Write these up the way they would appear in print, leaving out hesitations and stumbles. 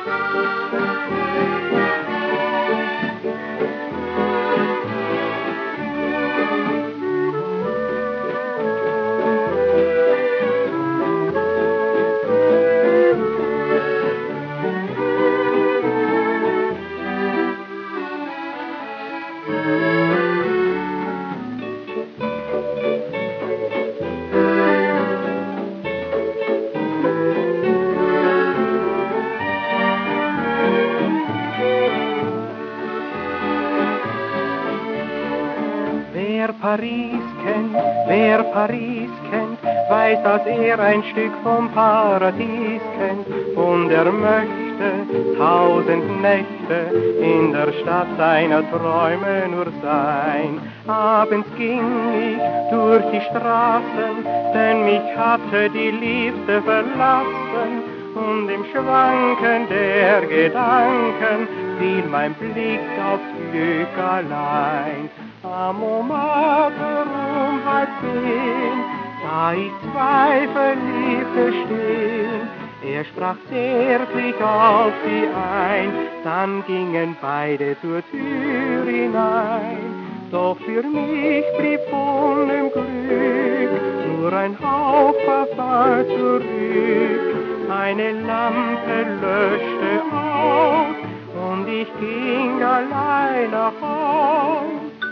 Wer Paris kennt, weiß, dass er ein Stück vom Paradies kennt und er möchte 1000 Nächte in der Stadt seiner Träume nur sein. Abends ging ich durch die Straßen, denn mich hatte die Liebe verlassen und im Schwanken der Gedanken fiel mein Blick aufs Glück allein. Am Montmartre um 9:30, sah ich zwei Verliebte stehen. Er sprach zärtlich auf sie ein, dann gingen beide zur Tür hinein. Doch für mich blieb von dem Glück nur ein Hauch Parfum zurück. Eine Lampe löschte aus und ich ging allein nach Haus.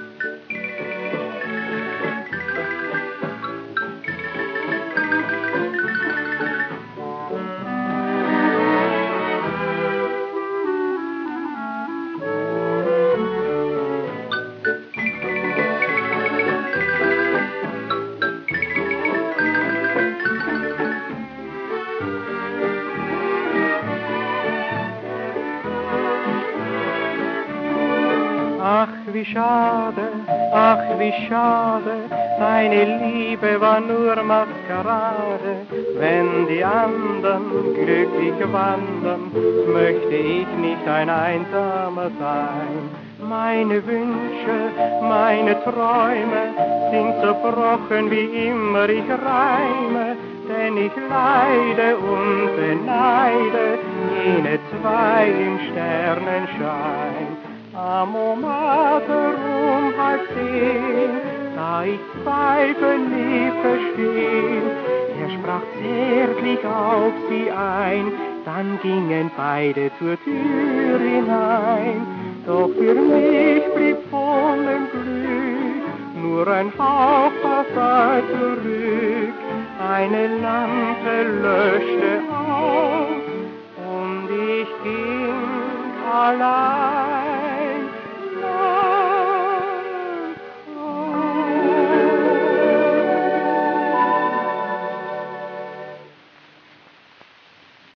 Ach wie schade, meine Liebe war nur Maskerade. Wenn die anderen glücklich wandern, möchte ich nicht ein Einsamer sein. Meine Wünsche, meine Träume sind zerbrochen, wie immer ich reime, denn ich leide und beneide jene zwei im Sternenschein. Am Montmartre um 9:30, sah ich zwei Verliebte stehen. Er sprach zärtlich auf sie ein, dann gingen beide zur Tür hinein. Doch für mich blieb von dem Glück nur ein Hauch Parfum zurück. Eine Lampe löschte aus und ich ging allein